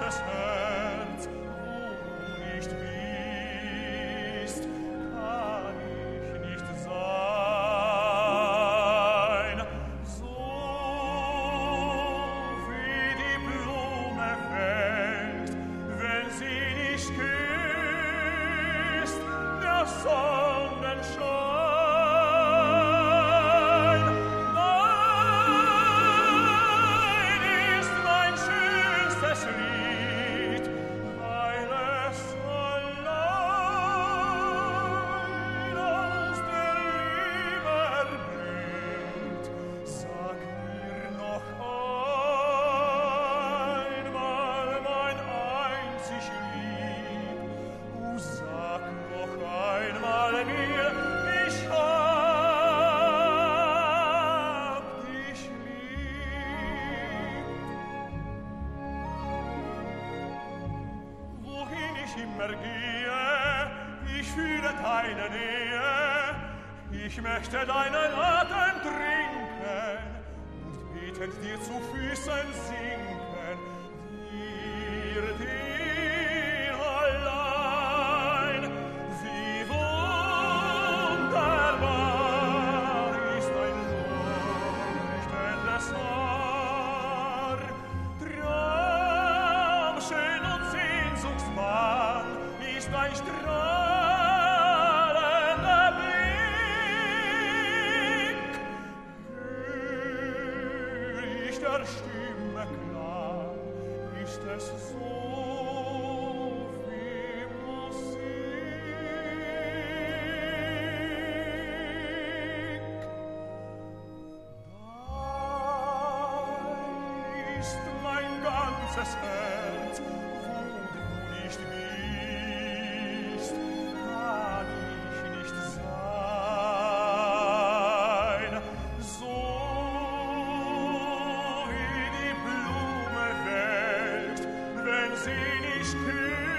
ganzes Herz, wo du nicht bist, kann ich nicht sein. So wie die Blume fällt, wenn sie nicht küsst, der Sonnenschein. Ich möchte deinen Atem trinken und betend dir zu Füßen sinken, dir allein. Wie wunderbar ist dein leuchtendes Haar, traumschön und sehnsuchtsbahn ist dein strahlender Blick. Der Stimme klar ist es so wie Musik. Dein ist mein ganzes Herz, wo du nicht bist, kann ich nicht sein. So sie nicht küsst,